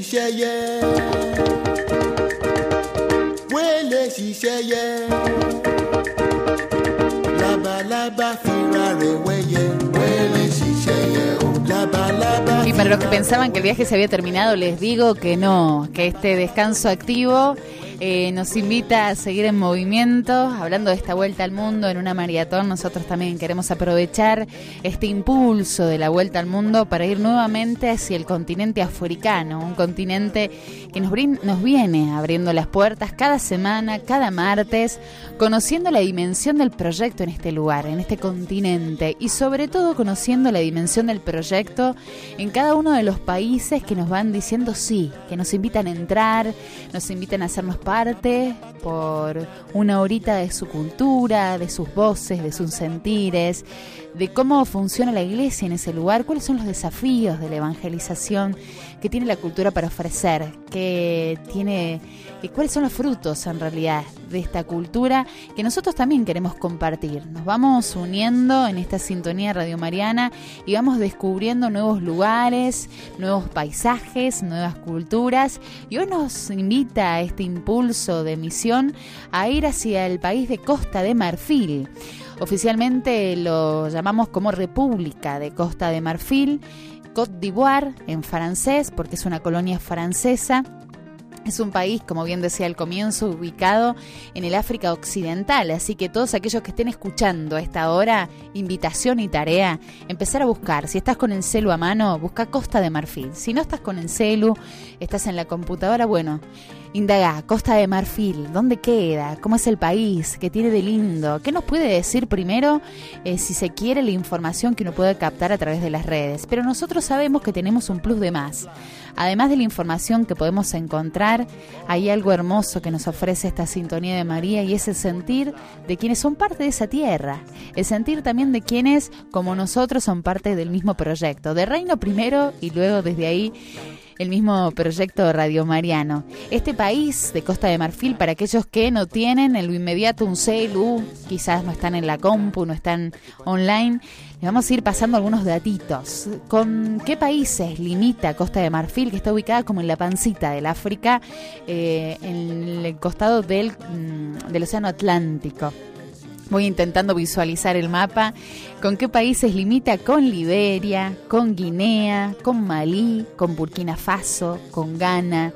shisheye, wele shisheye, laba laba fira reweye, wele shisheye, laba laba. Y para los que pensaban que el viaje se había terminado, les digo que no, que este descanso activo nos invita a seguir en movimiento, hablando de esta vuelta al mundo en una maratón. Nosotros también queremos aprovechar este impulso de la vuelta al mundo para ir nuevamente hacia el continente africano, un continente que nos viene abriendo las puertas cada semana, cada martes, conociendo la dimensión del proyecto en este lugar, en este continente, y sobre todo conociendo la dimensión del proyecto en cada uno de los países que nos van diciendo sí, que nos invitan a entrar, nos invitan a hacernos parte por una horita de su cultura, de sus voces, de sus sentires, de cómo funciona la iglesia en ese lugar, cuáles son los desafíos de la evangelización que tiene la cultura para ofrecer, cuáles son los frutos en realidad de esta cultura que nosotros también queremos compartir. Nos vamos uniendo en esta sintonía radiomariana y vamos descubriendo nuevos lugares, nuevos paisajes, nuevas culturas, y hoy nos invita a este impulso de misión a ir hacia el país de Costa de Marfil. Oficialmente lo llamamos como República de Costa de Marfil, Côte d'Ivoire en francés, porque es una colonia francesa. Es un país, como bien decía al comienzo, ubicado en el África Occidental, así que todos aquellos que estén escuchando a esta hora, invitación y tarea, empezar a buscar. Si estás con el celu a mano, busca Costa de Marfil. Si no estás con el celu, estás en la computadora, bueno, indagá, Costa de Marfil, ¿dónde queda? ¿Cómo es el país? ¿Qué tiene de lindo? ¿Qué nos puede decir primero, si se quiere, la información que uno puede captar a través de las redes? Pero nosotros sabemos que tenemos un plus de más. Además de la información que podemos encontrar, hay algo hermoso que nos ofrece esta sintonía de María, y es el sentir de quienes son parte de esa tierra, el sentir también de quienes, como nosotros, son parte del mismo proyecto, de Reino primero y luego desde ahí el mismo proyecto radiomariano. Este país de Costa de Marfil, para aquellos que no tienen en lo inmediato un celu, quizás no están en la compu, no están online, les vamos a ir pasando algunos datitos. ¿Con qué países limita Costa de Marfil, que está ubicada como en la pancita del África, en el costado del Océano Atlántico? Voy intentando visualizar el mapa. ¿Con qué países limita? Con Liberia, con Guinea, con Malí, con Burkina Faso, con Ghana.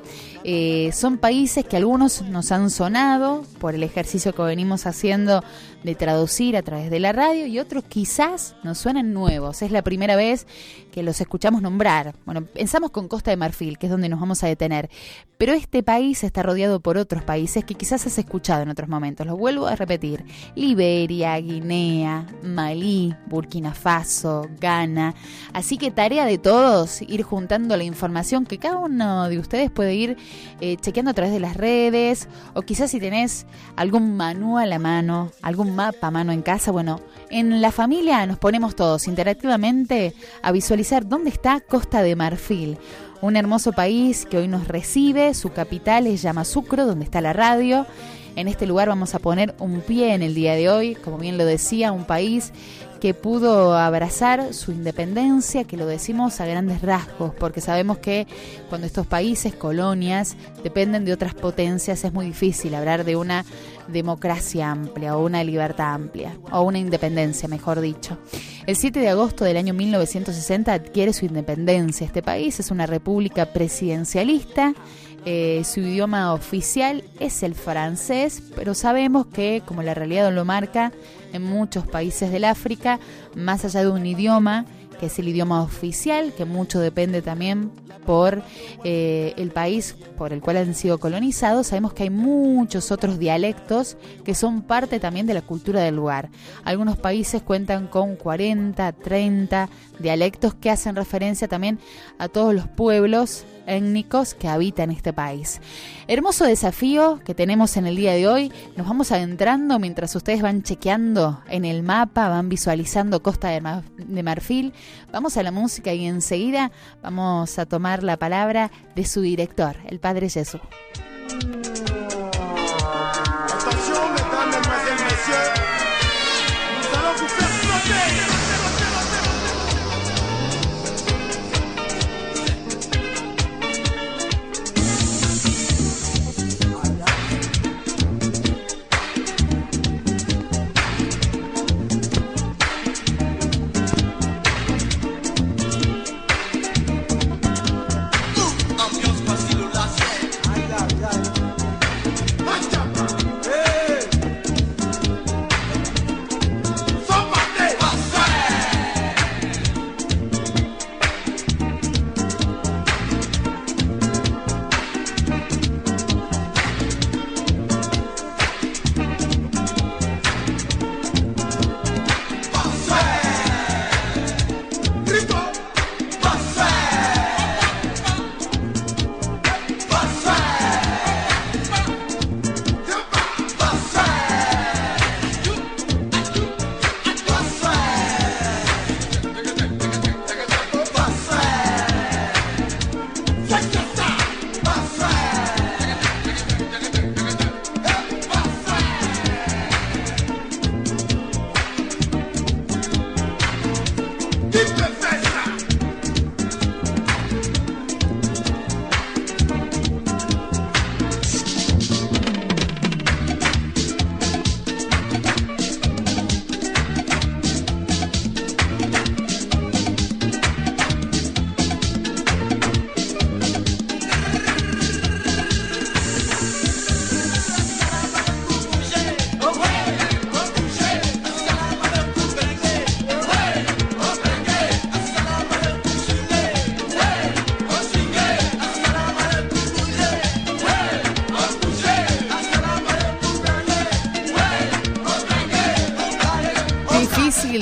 Son países que algunos nos han sonado por el ejercicio que venimos haciendo de traducir a través de la radio, y otros quizás nos suenan nuevos. Es la primera vez que los escuchamos nombrar. Bueno, pensamos con Costa de Marfil, que es donde nos vamos a detener, pero este país está rodeado por otros países que quizás has escuchado en otros momentos. Los vuelvo a repetir: Liberia, Guinea, Malí, Burkina Faso, Ghana. Así que tarea de todos ir juntando la información que cada uno de ustedes puede ir chequeando a través de las redes, o quizás si tenés algún manual a mano, algún mapa a mano en casa. Bueno, en la familia nos ponemos todos interactivamente a visualizar dónde está Costa de Marfil, un hermoso país que hoy nos recibe. Su capital es Yamoussoukro, donde está la radio. En este lugar vamos a poner un pie en el día de hoy, como bien lo decía, un país que pudo abrazar su independencia, que lo decimos a grandes rasgos, porque sabemos que cuando estos países, colonias, dependen de otras potencias, es muy difícil hablar de una democracia amplia, o una libertad amplia, o una independencia, mejor dicho. El 7 de agosto del año 1960 adquiere su independencia. Este país es una república presidencialista. Su idioma oficial es el francés, pero sabemos que, como la realidad lo marca, en muchos países del África, más allá de un idioma, que es el idioma oficial, que mucho depende también por el país por el cual han sido colonizados, sabemos que hay muchos otros dialectos que son parte también de la cultura del lugar. Algunos países cuentan con 40, 30 dialectos que hacen referencia también a todos los pueblos étnicos que habitan este país. Hermoso desafío que tenemos en el día de hoy. Nos vamos adentrando mientras ustedes van chequeando en el mapa, van visualizando Costa de Marfil. Vamos a la música y enseguida vamos a tomar la palabra de su director, el Padre Jesús.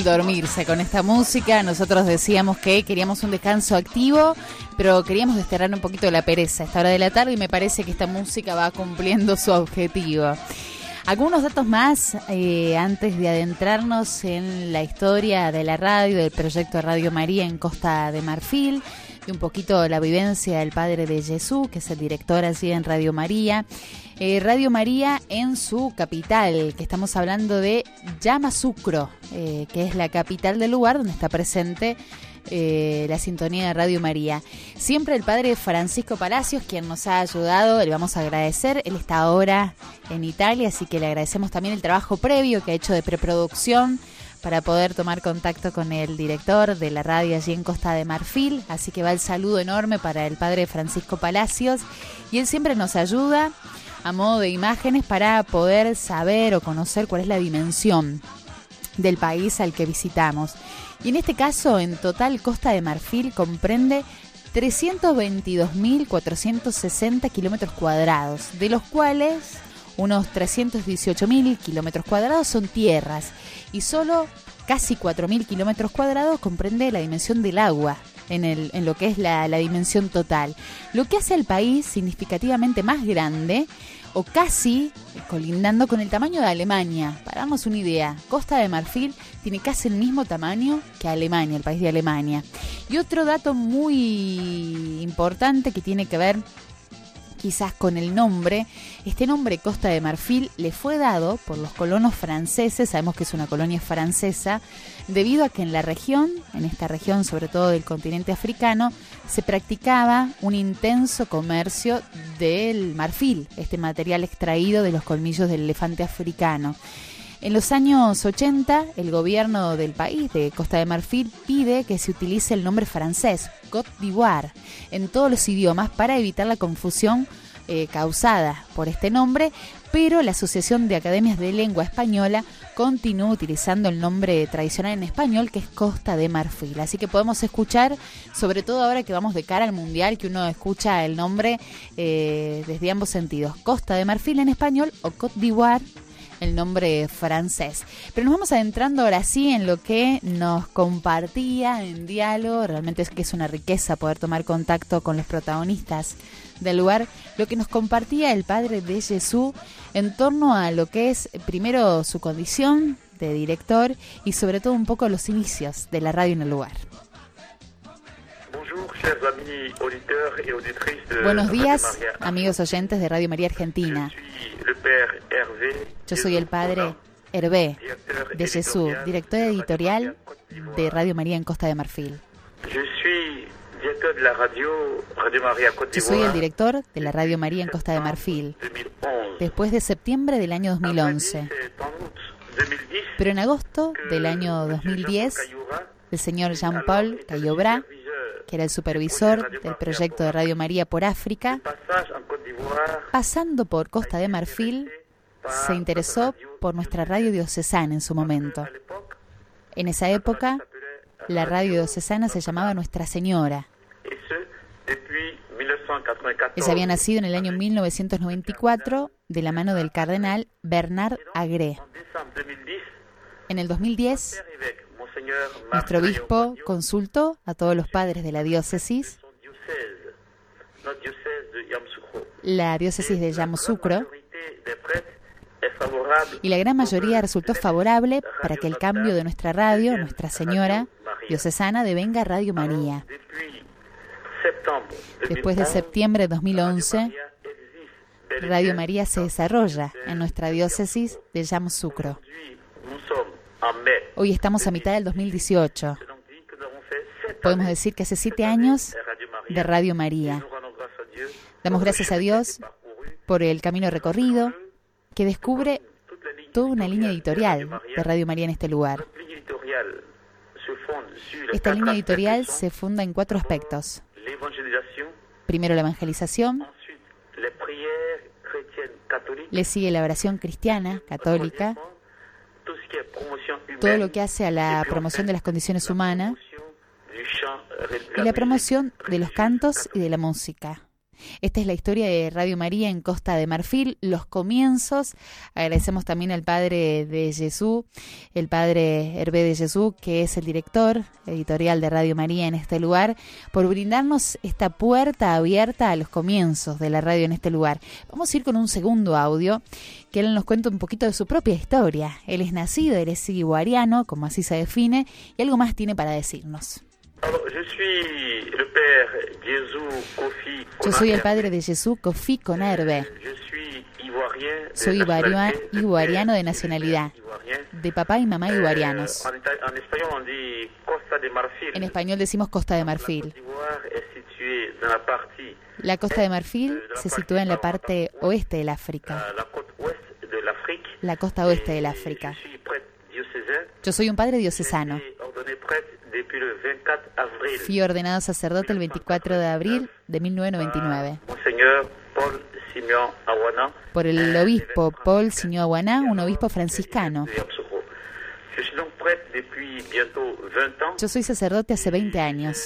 difícil dormirse con esta música. Nosotros decíamos que queríamos un descanso activo, pero queríamos desterrar un poquito la pereza a esta hora de la tarde y me parece que esta música va cumpliendo su objetivo. Algunos datos más antes de adentrarnos en la historia de la radio, del proyecto Radio María en Costa de Marfil, y un poquito la vivencia del padre de Jesús, que es el director allí en Radio María. Radio María en su capital, que estamos hablando de Yamoussoukro, que es la capital del lugar donde está presente la sintonía de Radio María. Siempre el padre Francisco Palacios, quien nos ha ayudado, le vamos a agradecer. Él está ahora en Italia, así que le agradecemos también el trabajo previo que ha hecho de preproducción para poder tomar contacto con el director de la radio allí en Costa de Marfil. Así que va el saludo enorme para el padre Francisco Palacios, y él siempre nos ayuda a modo de imágenes para poder saber o conocer cuál es la dimensión del país al que visitamos. Y en este caso, en total, Costa de Marfil comprende 322.460 kilómetros cuadrados, de los cuales unos 318.000 kilómetros cuadrados son tierras, y solo casi 4.000 kilómetros cuadrados comprende la dimensión del agua, en lo que es la dimensión total. Lo que hace al país significativamente más grande, o casi colindando con el tamaño de Alemania. Para darnos una idea, Costa de Marfil tiene casi el mismo tamaño que Alemania, el país de Alemania. Y otro dato muy importante que tiene que ver quizás con el nombre, este nombre Costa de Marfil le fue dado por los colonos franceses, sabemos que es una colonia francesa, debido a que en esta región sobre todo del continente africano, se practicaba un intenso comercio del marfil, este material extraído de los colmillos del elefante africano. En los años 80, el gobierno del país de Costa de Marfil pide que se utilice el nombre francés, Côte d'Ivoire, en todos los idiomas para evitar la confusión causada por este nombre, pero la Asociación de Academias de Lengua Española continúa utilizando el nombre tradicional en español, que es Costa de Marfil. Así que podemos escuchar, sobre todo ahora que vamos de cara al Mundial, que uno escucha el nombre desde ambos sentidos, Costa de Marfil en español o Côte d'Ivoire, el nombre francés. Pero nos vamos adentrando ahora sí en lo que nos compartía en diálogo. Realmente es que es una riqueza poder tomar contacto con los protagonistas del lugar. Lo que nos compartía el padre de Jesús en torno a lo que es primero su condición de director y sobre todo un poco los inicios de la radio en el lugar. Buenos días, amigos oyentes de Radio María Argentina. Yo soy el padre Hervé de Jesús, director editorial de Radio María en Costa de Marfil. Yo soy el director de la Radio María en Costa de Marfil después de septiembre del año 2011. Pero en agosto del año 2010, el señor Jean-Paul Cayobra, que era el supervisor del proyecto de Radio María por África, pasando por Costa de Marfil, se interesó por nuestra radio diocesana en su momento. En esa época, la radio diocesana se llamaba Nuestra Señora. Ella había nacido en el año 1994 de la mano del cardenal Bernard Agré. En el 2010, nuestro obispo consultó a todos los padres de la diócesis, la diócesis de Yamoussoukro, y la gran mayoría resultó favorable para que el cambio de nuestra radio, Nuestra Señora diocesana, devenga a Radio María. Después de septiembre de 2011, Radio María se desarrolla en nuestra diócesis de Yamoussoukro. Hoy estamos a mitad del 2018. Podemos decir que hace 7 años de Radio María. Damos gracias a Dios por el camino recorrido que descubre toda una línea editorial de Radio María en este lugar. Esta línea editorial se funda en 4 aspectos. Primero, la evangelización. Le sigue la oración cristiana, católica. Todo lo que hace a la promoción de las condiciones humanas y la promoción de los cantos y de la música. Esta es la historia de Radio María en Costa de Marfil, los comienzos. Agradecemos también al padre de Jesús, el padre Hervé de Jesús, que es el director editorial de Radio María en este lugar, por brindarnos esta puerta abierta a los comienzos de la radio en este lugar. Vamos a ir con un segundo audio, que él nos cuenta un poquito de su propia historia. Él es nacido, él es iguariano, como así se define, y algo más tiene para decirnos. Yo soy el padre de Jesús Kofi Konerbe. Soy iguariano de nacionalidad, de papá y mamá iguarianos. En español decimos Costa de Marfil. La Costa de Marfil se sitúa en la parte oeste del África. La costa oeste del África. Yo soy un padre diocesano. Fui ordenado sacerdote el 24 de abril de 1999 por el obispo Paul Signor Awana, un obispo franciscano. Yo soy sacerdote hace 20 años.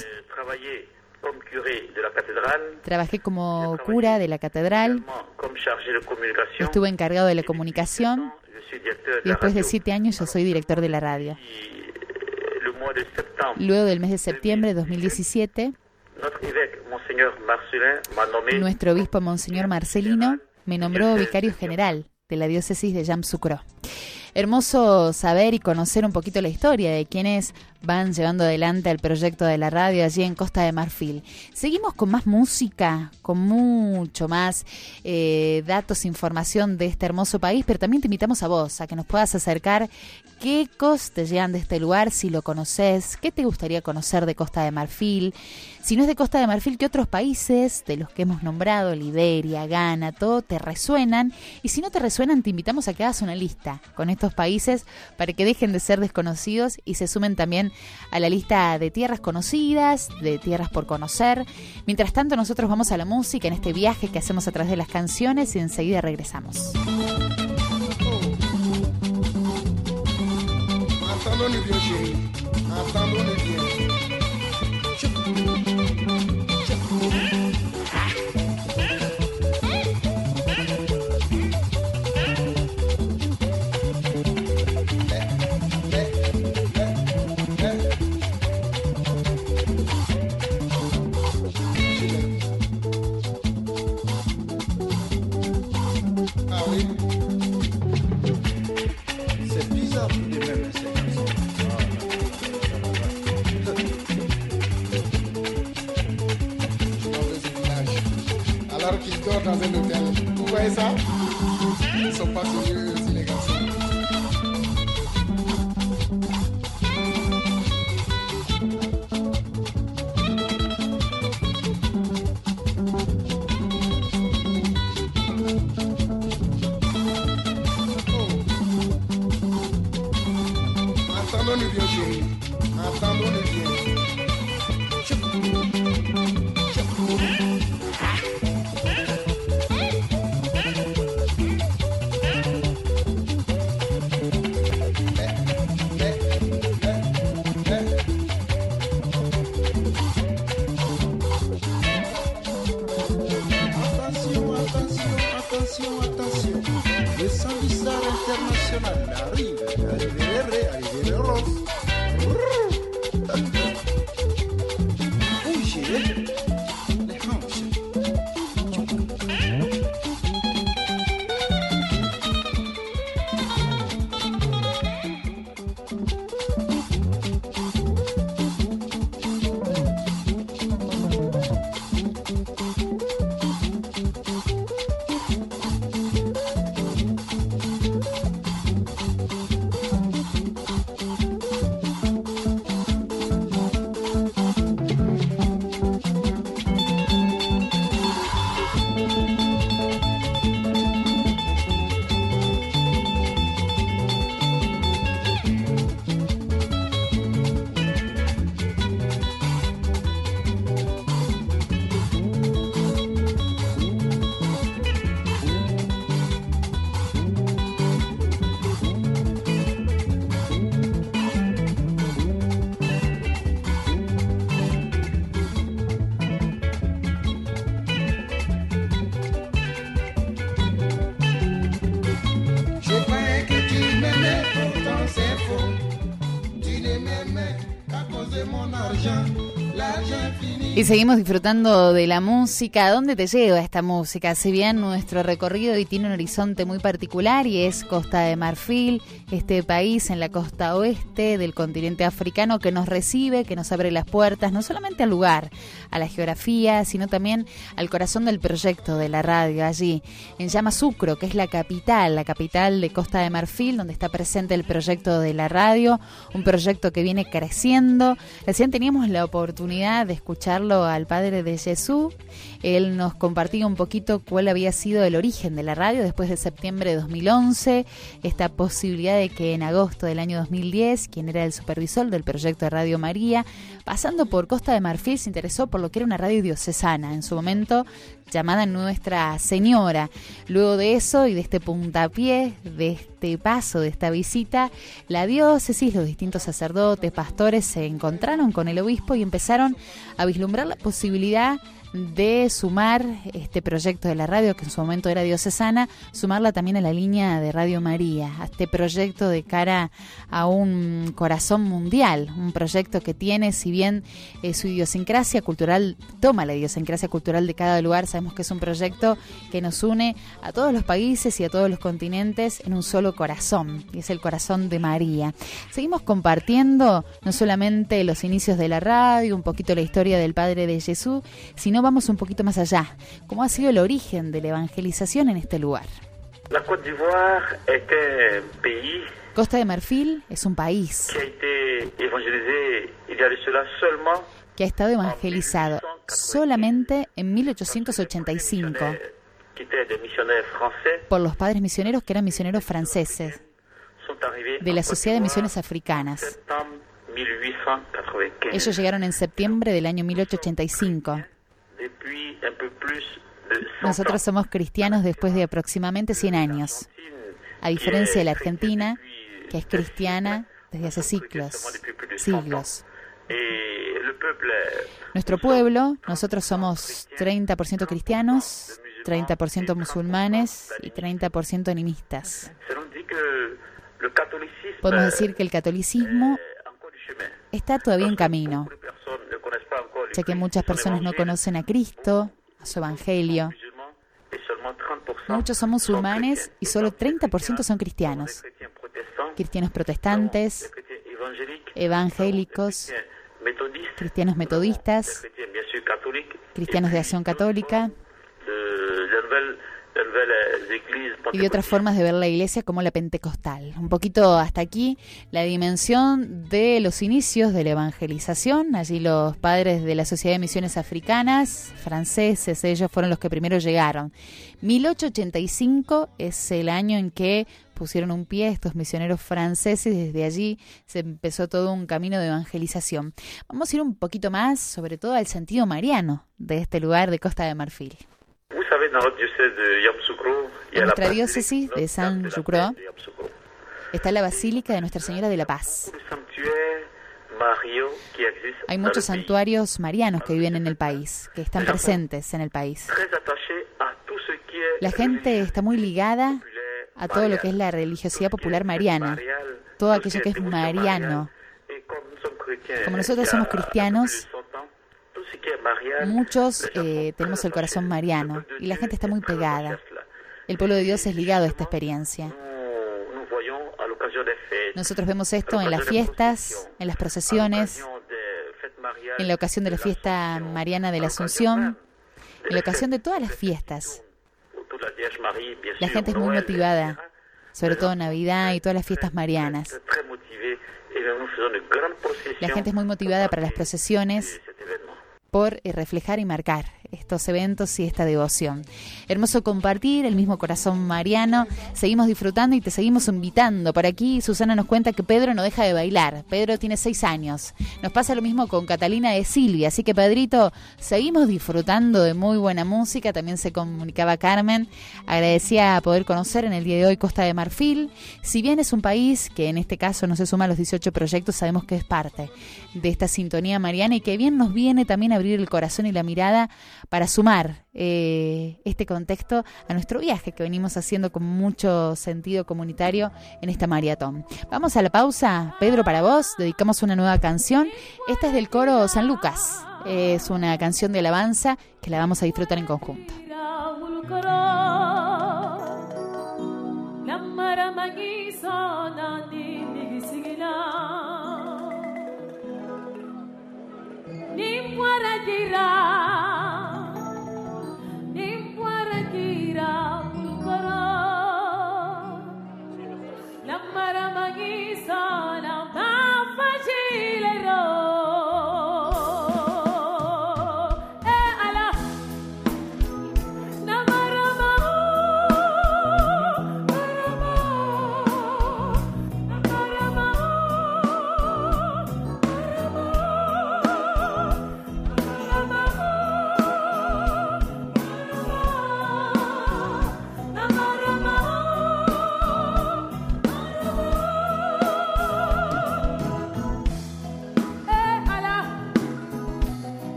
Trabajé como cura de la catedral. Estuve encargado de la comunicación. Y después de 7 años yo soy director de la radio. Luego del mes de septiembre de 2017, nuestro obispo Monseñor Marcelino me nombró vicario general de la diócesis de Yamoussoukro. Hermoso saber y conocer un poquito la historia de quienes van llevando adelante el proyecto de la radio allí en Costa de Marfil. Seguimos con más música, con mucho más datos, información de este hermoso país, pero también te invitamos a vos, a que nos puedas acercar qué ecos te llegan de este lugar, si lo conoces, qué te gustaría conocer de Costa de Marfil. Si no es de Costa de Marfil, ¿qué otros países de los que hemos nombrado, Liberia, Ghana, todo, te resuenan? Y si no te resuenan, te invitamos a que hagas una lista con estos países para que dejen de ser desconocidos y se sumen también a la lista de tierras conocidas, de tierras por conocer. Mientras tanto, nosotros vamos a la música en este viaje que hacemos a través de las canciones y enseguida regresamos. Dans un hôtel. Vous voyez ça? Ils sont pas sérieux aussi, les garçons. Entendons-nous bien, chérie. Entendons-nous bien. Y seguimos disfrutando de la música. ¿A dónde te lleva esta música? Si bien nuestro recorrido hoy tiene un horizonte muy particular y es Costa de Marfil, este país en la costa oeste del continente africano que nos recibe, que nos abre las puertas, no solamente al lugar, a la geografía, sino también al corazón del proyecto de la radio allí, en Yamoussoukro, que es la capital de Costa de Marfil, donde está presente el proyecto de la radio, un proyecto que viene creciendo. Recién teníamos la oportunidad de escucharlo al padre de Jesús. Él nos compartía un poquito cuál había sido el origen de la radio después de septiembre de 2011, esta posibilidad de que en agosto del año 2010, quien era el supervisor del proyecto de Radio María, pasando por Costa de Marfil, se interesó por lo que era una radio diocesana, en su momento llamada Nuestra Señora. Luego de eso y de este puntapié, de este paso, de esta visita, la diócesis, los distintos sacerdotes, pastores se encontraron con el obispo y empezaron a vislumbrar la posibilidad de sumar este proyecto de la radio, que en su momento era diocesana, sumarla también a la línea de Radio María, a este proyecto de cara a un corazón mundial, un proyecto que tiene, si bien su idiosincrasia cultural, toma la idiosincrasia cultural de cada lugar, sabemos que es un proyecto que nos une a todos los países y a todos los continentes en un solo corazón, y es el corazón de María. Seguimos compartiendo no solamente los inicios de la radio, un poquito la historia del Padre de Jesús, sino vamos un poquito más allá. ¿Cómo ha sido el origen de la evangelización en este lugar? La Côte d'Ivoire es un país Costa de Marfil es un país que ha estado evangelizado solamente en 1885 por los padres misioneros que eran misioneros franceses de la Sociedad de Misiones Africanas. Ellos llegaron en septiembre del año 1885. Nosotros somos cristianos después de aproximadamente 100 años, a diferencia de la Argentina, que es cristiana desde hace siglos. Nuestro pueblo, nosotros somos 30% cristianos, 30% musulmanes y 30% animistas. Podemos decir que el catolicismo está todavía en camino, ya que muchas personas no conocen a Cristo, a su Evangelio. Muchos son musulmanes y solo 30% son cristianos. Cristianos protestantes, evangélicos, cristianos metodistas, cristianos de acción católica y de otras formas de ver la iglesia como la pentecostal. Un poquito hasta aquí la dimensión de los inicios de la evangelización. Allí los padres de la Sociedad de Misiones Africanas, franceses, ellos fueron los que primero llegaron. 1885 es el año en que pusieron un pie estos misioneros franceses y desde allí se empezó todo un camino de evangelización. Vamos a ir un poquito más, sobre todo al sentido mariano de este lugar de Costa de Marfil. En nuestra diócesis de Yamoussoukro está la Basílica de Nuestra Señora de la Paz. Hay muchos santuarios marianos que viven en el país, que están presentes en el país. La gente está muy ligada a todo lo que es la religiosidad popular mariana, todo aquello que es mariano. Como nosotros somos cristianos, muchos tenemos el corazón mariano y la gente está muy pegada. El pueblo de Dios es ligado a esta experiencia. Nosotros vemos esto en las fiestas, en las procesiones, en la ocasión de la fiesta mariana de la Asunción, en la ocasión de todas las fiestas. La gente es muy motivada, sobre todo en Navidad y todas las fiestas marianas. La gente es muy motivada para las procesiones por reflejar y marcar estos eventos y esta devoción. Hermoso compartir el mismo corazón mariano. Seguimos disfrutando y te seguimos invitando. Por aquí Susana nos cuenta que Pedro no deja de bailar. Pedro tiene 6 años. Nos pasa lo mismo con Catalina de Silvia. Así que, Pedrito, seguimos disfrutando de muy buena música. También se comunicaba Carmen. Agradecía poder conocer en el día de hoy Costa de Marfil. Si bien es un país que en este caso no se suma a los 18 proyectos, sabemos que es parte de esta sintonía mariana y que bien nos viene también a abrir el corazón y la mirada para sumar este contexto a nuestro viaje que venimos haciendo con mucho sentido comunitario en esta maratón. Vamos a la pausa. Pedro, para vos dedicamos una nueva canción. Esta es del coro San Lucas. Es una canción de alabanza que la vamos a disfrutar en conjunto.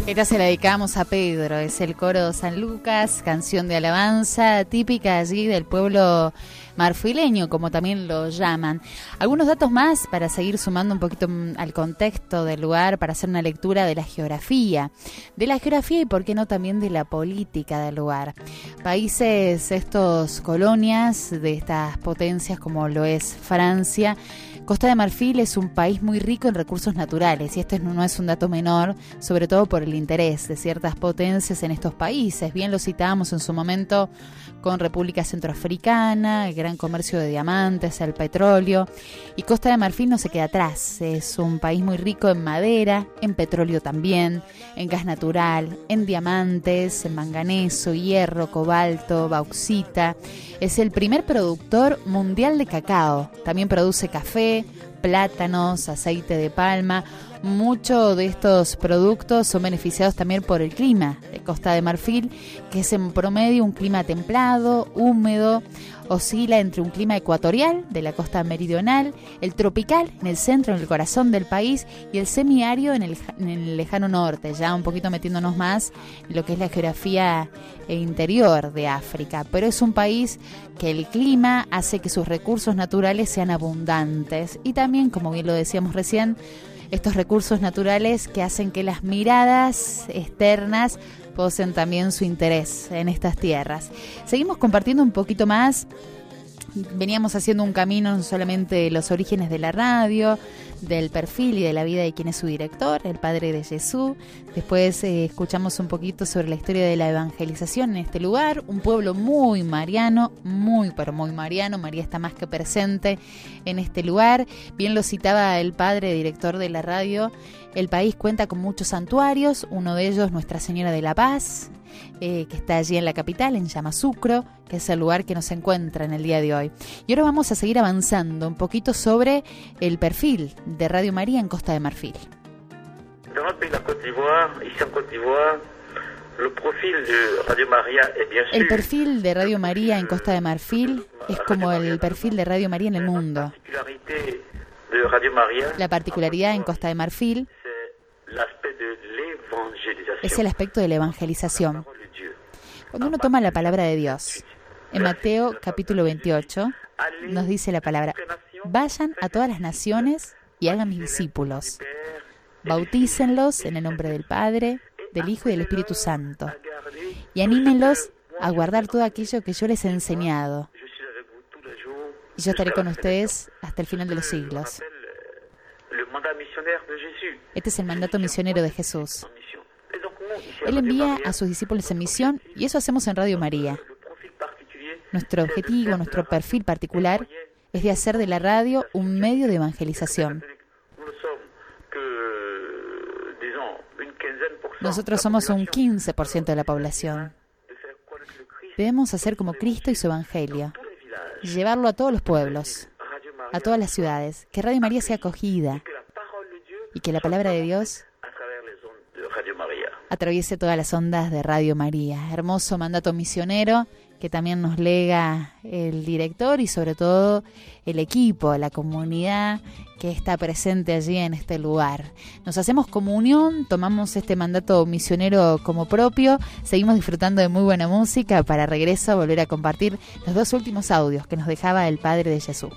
Esta se la dedicamos a Pedro, es el coro San Lucas, canción de alabanza típica allí del pueblo marfileño, como también lo llaman. Algunos datos más para seguir sumando un poquito al contexto del lugar, para hacer una lectura de la geografía y por qué no también de la política del lugar. Países, estos colonias de estas potencias como lo es Francia. Costa de Marfil es un país muy rico en recursos naturales y esto no es un dato menor, sobre todo por el interés de ciertas potencias en estos países. Bien lo citábamos en su momento con República Centroafricana, el gran comercio de diamantes, el petróleo, y Costa de Marfil no se queda atrás. Es un país muy rico en madera, en petróleo también, en gas natural, en diamantes, en manganeso, hierro, cobalto, bauxita. Es el primer productor mundial de cacao. También produce café, plátanos, aceite de palma. Muchos de estos productos son beneficiados también por el clima de Costa de Marfil, que es en promedio un clima templado, húmedo, oscila entre un clima ecuatorial de la costa meridional, el tropical en el centro, en el corazón del país, y el semiárido en el lejano norte, ya un poquito metiéndonos más en lo que es la geografía interior de África. Pero es un país que el clima hace que sus recursos naturales sean abundantes y también, como bien lo decíamos recién, estos recursos naturales que hacen que las miradas externas poseen también su interés en estas tierras. Seguimos compartiendo un poquito más. Veníamos haciendo un camino no solamente de los orígenes de la radio, del perfil y de la vida de quien es su director, el Padre de Jesús. Después escuchamos un poquito sobre la historia de la evangelización en este lugar, un pueblo muy mariano, muy pero muy mariano. María está más que presente en este lugar. Bien lo citaba el Padre, director de la radio. El país cuenta con muchos santuarios, uno de ellos Nuestra Señora de la Paz, que está allí en la capital, en Yamoussoukro, que es el lugar que nos encuentra en el día de hoy. Y ahora vamos a seguir avanzando un poquito sobre el perfil de Radio María en Costa de Marfil. Dans le pays de la Côte d'Ivoire, ici en Côte d'Ivoire, le profil de Radio María es bien sûr. El perfil de Radio María en Costa de Marfil es como el perfil de Radio María en el mundo. La particularidad en Costa de Marfil es el aspecto de la evangelización. Cuando uno toma la palabra de Dios, en Mateo capítulo 28, nos dice la palabra: vayan a todas las naciones y hagan mis discípulos. Bautícenlos en el nombre del Padre, del Hijo y del Espíritu Santo. Y anímenlos a guardar todo aquello que yo les he enseñado. Y yo estaré con ustedes hasta el final de los siglos. Este es el mandato misionero de Jesús. Él envía a sus discípulos en misión y eso hacemos en Radio María. Nuestro objetivo, nuestro perfil particular es de hacer de la radio un medio de evangelización. Nosotros somos un 15% de la población. Debemos hacer como Cristo y su evangelio, llevarlo a todos los pueblos, a todas las ciudades, que Radio María sea acogida y que la palabra de Dios atraviese todas las ondas de Radio María. Hermoso mandato misionero que también nos lega el director y sobre todo el equipo, la comunidad que está presente allí en este lugar. Nos hacemos comunión, tomamos este mandato misionero como propio, seguimos disfrutando de muy buena música para regreso volver a compartir los dos últimos audios que nos dejaba el Padre de Jesús.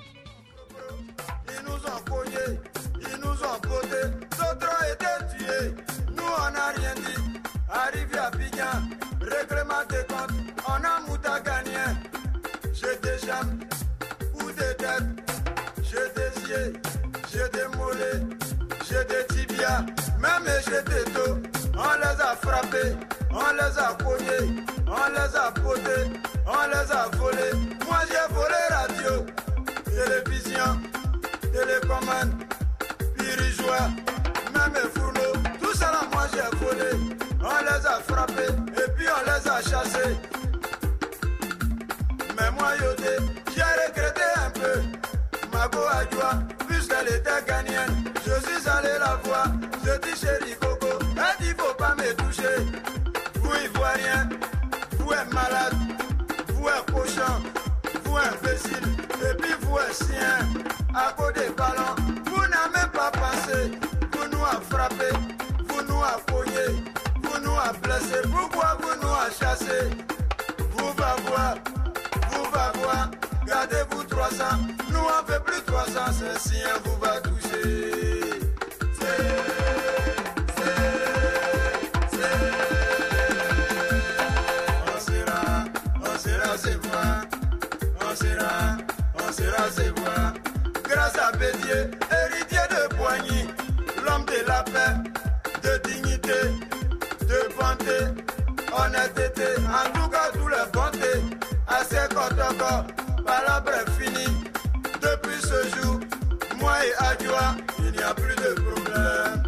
Arrivé à Abidjan, règlement de compte, on a mouta gagné. Je te jambe, ou de tête, je te cieux, je te mollet, je te tibia, même je te dos. On les a frappés, on les a cognés, on les a potés, on les a volés. Moi j'ai volé radio, télévision, télécommande, pirigeois, même fourneau, tout ça là moi j'ai volé. On les a frappés et puis on les a chassés. Mais moi, j'ai regretté un peu. Mago Adjoa, puisqu'elle était gagnante, je suis allé la voir. Je dis chérie Coco, elle dit faut pas me toucher. Vous Ivoiriens, vous êtes malade, vous êtes cochon, vous imbécile, et puis vous êtes chien. À côté des ballons, vous n'avez même pas pensé. Vous nous avez frappé, vous nous avez cogné. connaissez pourquoi vous nous a chassés. Vous va voir, gardez-vous 300, nous on fait plus 300, c'est si un vous va toucher. C'est moi. Grâce à Bédier, héritier de Poigny, l'homme de la paix, de dignité, de bonté, honnêteté, en tout cas tous les bontés, assez corps, palabre finie. Depuis ce jour, moi et Adjoa, il n'y a plus de problème.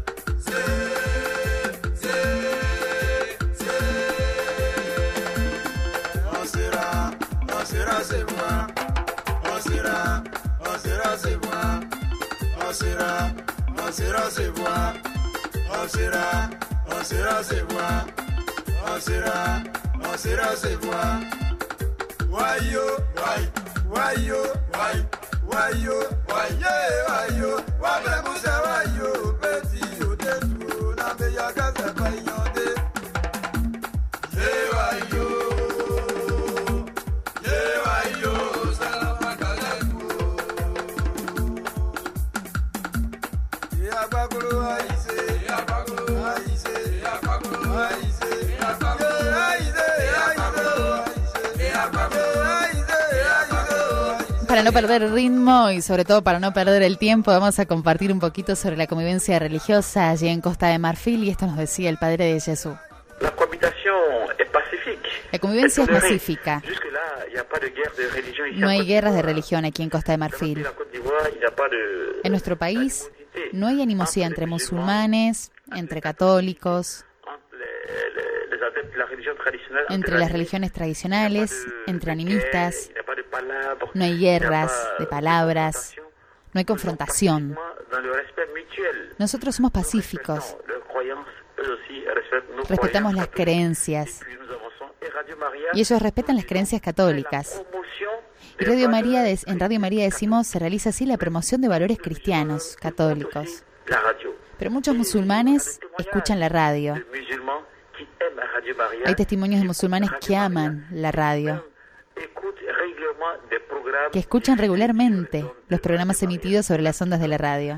On sera, c'est moi. On sera, c'est moi. On sera, c'est moi. On sera, c'est moi. On sera, c'est moi. Wayo, wayo, wabe musa wayo, petit au détour, n'a pas y'a qu'à se payer. Wayo. Para no perder el ritmo y sobre todo para no perder el tiempo, vamos a compartir un poquito sobre la convivencia religiosa allí en Costa de Marfil, y esto nos decía el padre de Jesús. La cohabitation est pacifique. La convivencia es pacífica. No hay guerras de religión aquí en Costa de Marfil. En nuestro país no hay animosidad entre musulmanes, entre católicos, entre las religiones tradicionales, entre animistas. No hay guerras de palabras, no hay confrontación. Nosotros somos pacíficos, respetamos las creencias y ellos respetan las creencias católicas. Y en Radio María decimos, se realiza así la promoción de valores cristianos, católicos. Pero muchos musulmanes escuchan la radio. Hay testimonios de musulmanes que aman la radio, que escuchan regularmente los programas emitidos sobre las ondas de la radio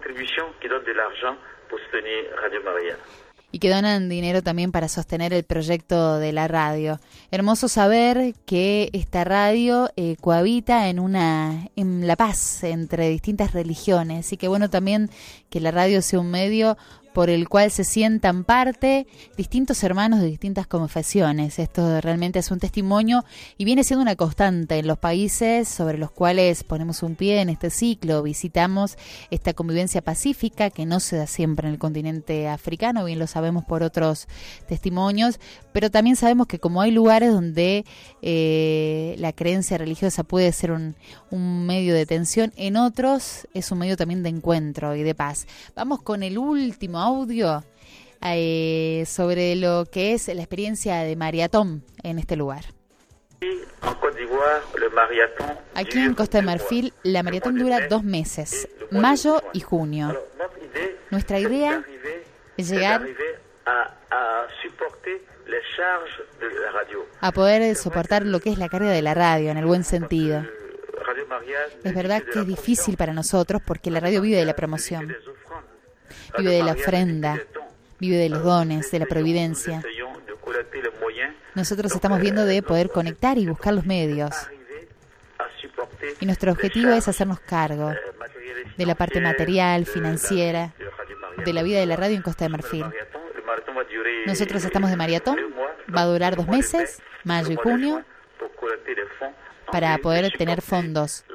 y que donan dinero también para sostener el proyecto de la radio. Hermoso saber que esta radio cohabita en la paz entre distintas religiones, y que bueno también que la radio sea un medio por el cual se sientan parte distintos hermanos de distintas confesiones. Esto realmente es un testimonio y viene siendo una constante en los países sobre los cuales ponemos un pie en este ciclo. Visitamos esta convivencia pacífica que no se da siempre en el continente africano, bien lo sabemos por otros testimonios, pero también sabemos que como hay lugares donde la creencia religiosa puede ser un medio de tensión, en otros es un medio también de encuentro y de paz. Vamos con el último audio sobre lo que es la experiencia de maratón en este lugar. Aquí en Costa de Marfil la maratón dura 2 meses, mayo y junio. Nuestra idea es llegar a poder soportar lo que es la carga de la radio, en el buen sentido. Es verdad que es difícil para nosotros porque la radio vive de la promoción, vive de la ofrenda, vive de los dones, de la providencia. Nosotros estamos viendo de poder conectar y buscar los medios. Y nuestro objetivo es hacernos cargo de la parte material, financiera, de la vida de la radio en Costa de Marfil. Nosotros estamos de maratón, va a durar 2 meses, mayo y junio, para poder tener fondos,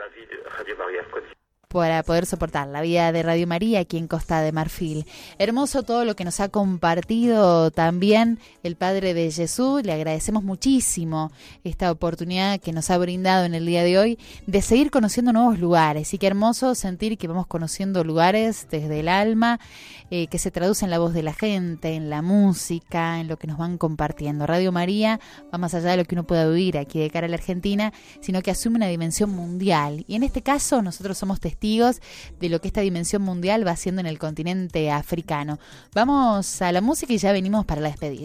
para poder soportar la vida de Radio María aquí en Costa de Marfil. Hermoso todo lo que nos ha compartido también el Padre de Jesús. Le agradecemos muchísimo esta oportunidad que nos ha brindado en el día de hoy de seguir conociendo nuevos lugares. Y qué hermoso sentir que vamos conociendo lugares desde el alma, que se traduce en la voz de la gente, en la música, en lo que nos van compartiendo. Radio María va más allá de lo que uno pueda vivir aquí de cara a la Argentina, sino que asume una dimensión mundial. Y en este caso nosotros somos testigos de lo que esta dimensión mundial va haciendo en el continente africano. Vamos a la música y ya venimos para la despedida.